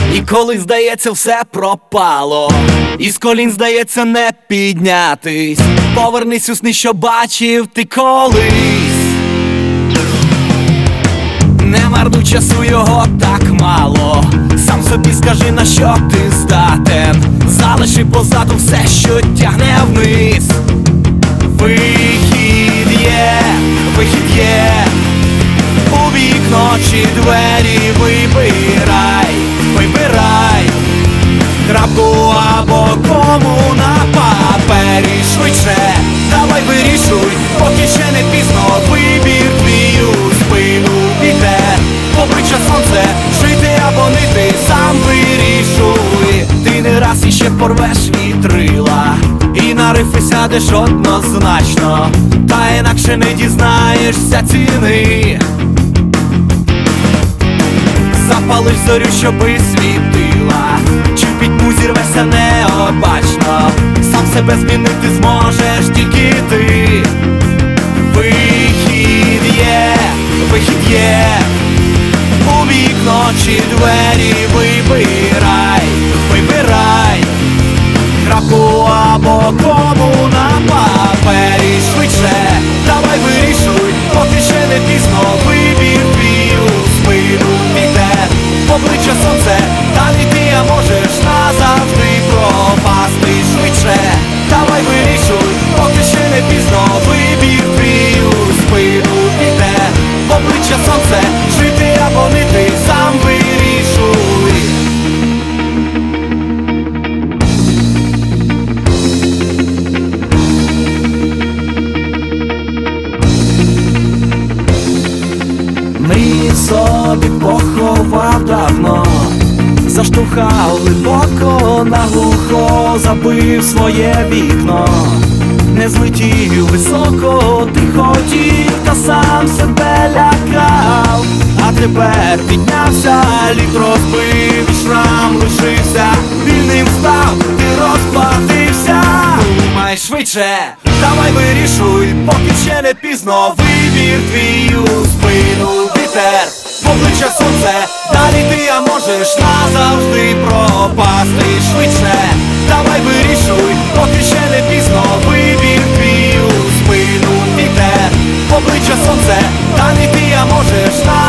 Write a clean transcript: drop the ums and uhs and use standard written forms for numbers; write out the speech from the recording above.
І коли здається все пропало, і з колін здається не піднятись, повернись у сни, що бачив ти колись. Не марнуй часу, його так мало. Сам собі скажи, на що ти здатен. Залиши позаду все, що тягне вниз. Вихід є, у вікно чи двері вибирай, вибирай крапку або кому на папері. Швидше, давай вирішуй, поки ще не пізно. Вибір твій у спину піде, обличчя сонце, жити або нити, сам вирішуй. Ти не раз іще порвеш вітрила, і на рифи сядеш однозначно, та інакше не дізнаєшся ціни. Запалиш зорю, щоби світила, чи в пітьму зірвешся необачно, сам себе змінити зможеш тільки ти. Вихід є, у вікно чи двері вибирай, вибирай крапку або кому на папері. Швидше, давай вирішуй, поки ще не пізно. Вибір твій у спину піде, обличчя сонце, далі ти можеш назавжди пропасти. Швидше, давай вирішуй, поки ще не пізно. Вибір твій у спину піде, обличчя сонце, жити або нити, сам вирішуй. Мрії собі поховав давно, заштовхав глибоко, наглухо забив своє вікно. Не злетів високо, ти хотів, та сам себе лякав. А тепер піднявся, лід розбив, і шрам лишився. Вільним став, ти розплатився. Думай швидше, давай вирішуй, поки ще не пізно. Вибір твій у спину вітер, обличчя сонце, далі ти можеш назавжди пропасти. Швидше, давай вирішуй, поки ще не пізно. Вибір твій у спину вітер, обличчя сонце, далі ти можеш назавжди